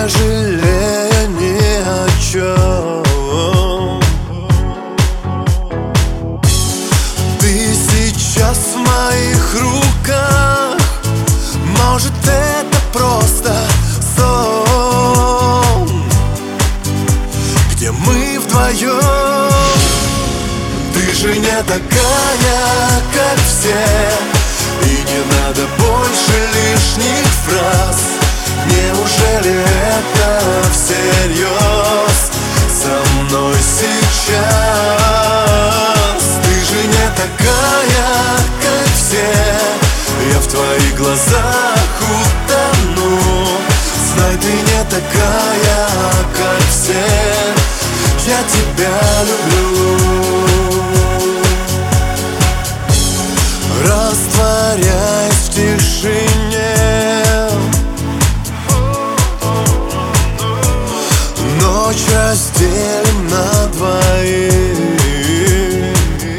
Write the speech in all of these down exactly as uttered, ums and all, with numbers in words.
жалея ни о чем. Ты сейчас в моих руках. Может, это просто сон, где мы вдвоем. Ты же не такая, как все, и не надо больше лишних фраз. Неужели это всерьез со мной сейчас? Ты же не такая, как все, я в твоих глазах утону. Знай, ты не такая, как все, я тебя люблю. Растворяясь в тишине, ночь разделим на двоих.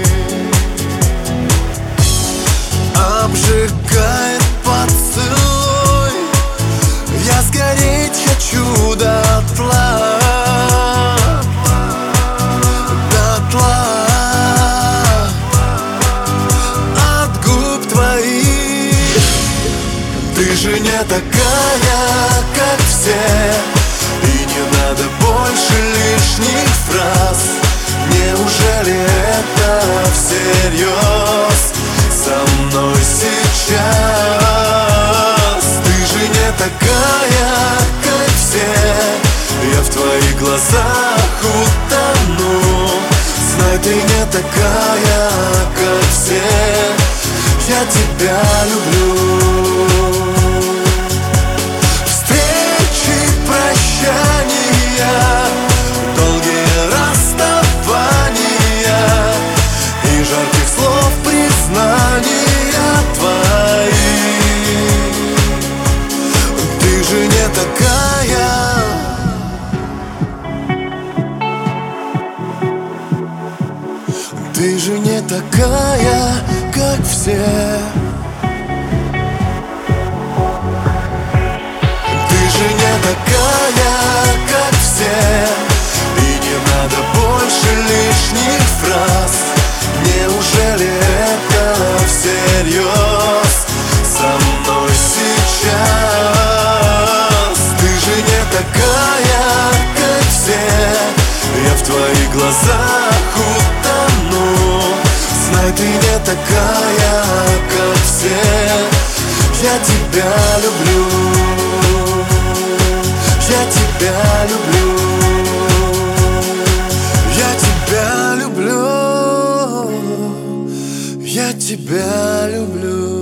Обжигает поцелуй, я сгореть хочу дотла, дотла. От губ твоих. Ты же не такая, как все, и не надо больше лишних фраз. Неужели это всерьез со мной сейчас? Ты же не такая, как все, я в твоих глазах утону. Знай, ты не такая, как все, я тебя люблю. Встречи, прощания, долгие расставания и жарких слов признания твоих. Ты же не такая. Ты же не такая, как все. Ты же не такая, как все, и не надо больше лишних фраз. Неужели это всерьез со мной сейчас? Ты же не такая, как все, я в твоих глазах утону. Знай, ты не такая, как все, я тебя люблю. Я тебя люблю. Я тебя люблю. Я тебя люблю.